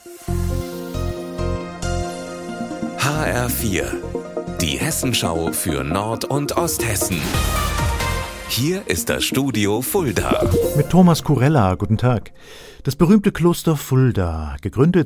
HR4, die Hessenschau für Nord- und Osthessen. Hier ist das Studio Fulda. Mit Thomas Kurella, guten Tag. Das berühmte Kloster Fulda, gegründet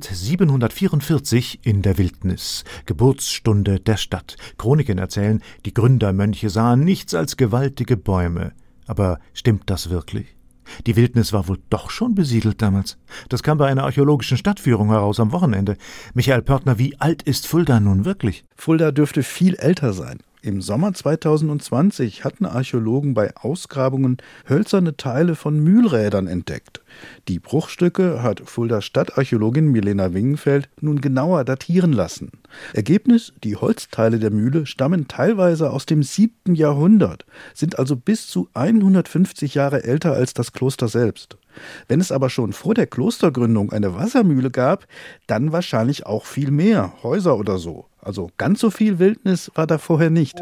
744 in der Wildnis, Geburtsstunde der Stadt. Chroniken erzählen, die Gründermönche sahen nichts als gewaltige Bäume. Aber stimmt das wirklich? Die Wildnis war wohl doch schon besiedelt damals. Das kam bei einer archäologischen Stadtführung heraus am Wochenende. Michael Pörtner, wie alt ist Fulda nun wirklich? Fulda dürfte viel älter sein. Im Sommer 2020 hatten Archäologen bei Ausgrabungen hölzerne Teile von Mühlrädern entdeckt. Die Bruchstücke hat Fuldas Stadtarchäologin Milena Wingenfeld nun genauer datieren lassen. Ergebnis: Die Holzteile der Mühle stammen teilweise aus dem 7. Jahrhundert, sind also bis zu 150 Jahre älter als das Kloster selbst. Wenn es aber schon vor der Klostergründung eine Wassermühle gab, dann wahrscheinlich auch viel mehr, Häuser oder so. Also ganz so viel Wildnis war da vorher nicht.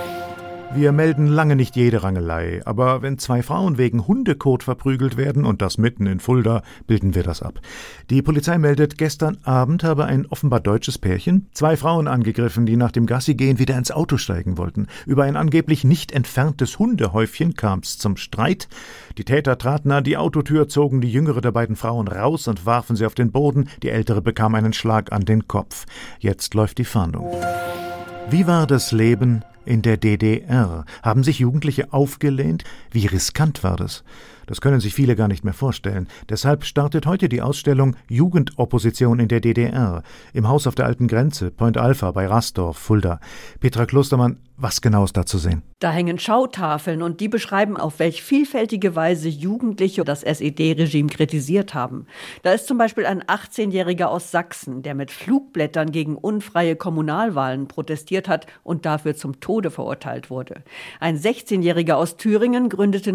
Wir melden lange nicht jede Rangelei, aber wenn 2 Frauen wegen Hundekot verprügelt werden, und das mitten in Fulda, bilden wir das ab. Die Polizei meldet, gestern Abend habe ein offenbar deutsches Pärchen 2 Frauen angegriffen, die nach dem Gassigehen wieder ins Auto steigen wollten. Über ein angeblich nicht entferntes Hundehäufchen kam es zum Streit. Die Täter traten an die Autotür, zogen die jüngere der beiden Frauen raus und warfen sie auf den Boden. Die ältere bekam einen Schlag an den Kopf. Jetzt läuft die Fahndung. Wie war das Leben in der DDR? Haben sich Jugendliche aufgelehnt? Wie riskant war das? Das können sich viele gar nicht mehr vorstellen. Deshalb startet heute die Ausstellung Jugendopposition in der DDR im Haus auf der Alten Grenze, Point Alpha bei Rasdorf, Fulda. Petra Klostermann, was genau ist da zu sehen? Da hängen Schautafeln und die beschreiben, auf welch vielfältige Weise Jugendliche das SED-Regime kritisiert haben. Da ist zum Beispiel ein 18-Jähriger aus Sachsen, der mit Flugblättern gegen unfreie Kommunalwahlen protestiert hat und dafür zum Tode verurteilt wurde. Ein 16-Jähriger aus Thüringen gründete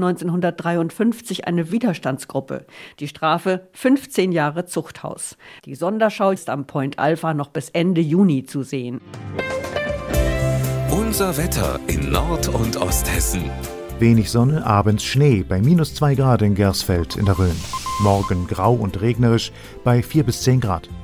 1953 eine Widerstandsgruppe. Die Strafe 15 Jahre Zuchthaus. Die Sonderschau ist am Point Alpha noch bis Ende Juni zu sehen. Unser Wetter in Nord- und Osthessen. Wenig Sonne, abends Schnee bei -2 Grad in Gersfeld in der Rhön. Morgen grau und regnerisch bei 4 bis 10 Grad.